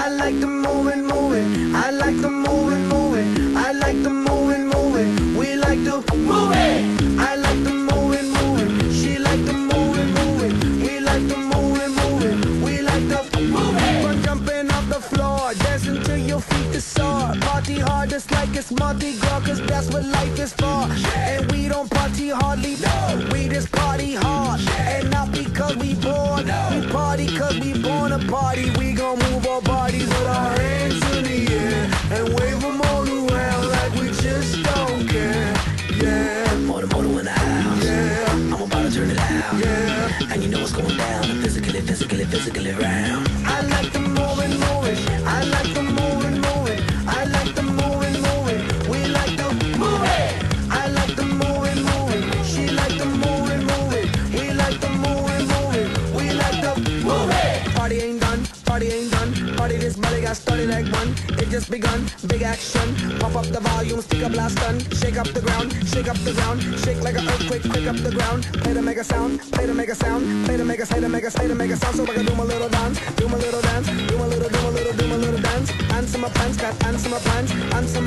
I like the moving, moving. I like the moving, moving. I like the moving, moving. We like the moving. I like the moving, moving. She like the moving, moving. We like the moving, moving. We like the moving. From jumping off the floor, dancing till your feet is sore. Party hard just like it's Mardi Gras, 'cause that's what life is for. And we don't party hardly, no. We just party hard. And not because we born. We party 'cause we born a party. We gon' move our bodies with our hands in the air and wave them all around like we just don't care. Yeah. Moto in the house. Yeah. I'm about to turn it out. Yeah. And you know what's going down. Physically round. I like the moving, moving. I like the moving, moving. I like the moving, moving. We like the moving. I like the moving, moving. She like the moving, moving. We like the moving, moving. We like the moving. Party ain't done. Party ain't done. Party this body got started like one. It just begun. Big action. Pump up the volume. Stick a blast gun. Shake up the ground. Shake up the ground. Shake like an earthquake. Quick up the ground. Play to make a sound. Play to make a sound. Play to make a say to make a say to make a sound. So I can do my little dance. Do my little dance. Do my little dance. Answer my pants. Got answer my pants. Answer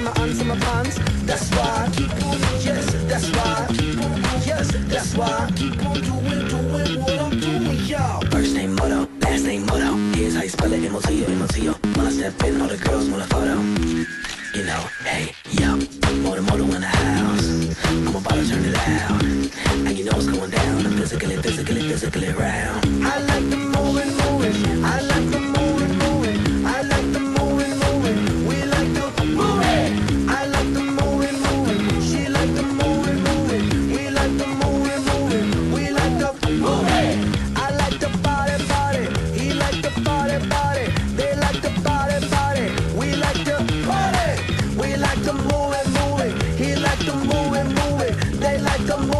my pants. That's why I keep on. Yes. That's why I keep on. Yes. That's why I keep on doing what I'm doing, y'all. First name Moto, last name Moto. Here's how you spell it, M-O-T-O. When I step in, all the girls want a photo. You know, hey, yo, Moto in the house. I'm about to turn it out. And you know what's going down. I'm physically round. I like the moving, moving. I like the moving, moving. I like the moving, moving. We like the moving. I like the moving, moving. She like the moving, moving. We like the moving, moving. We like the moving. I like the body, body. He like the body, body. They like the body, body. We like the body. We like the moving, moving. He like the moving, moving. They like the moving.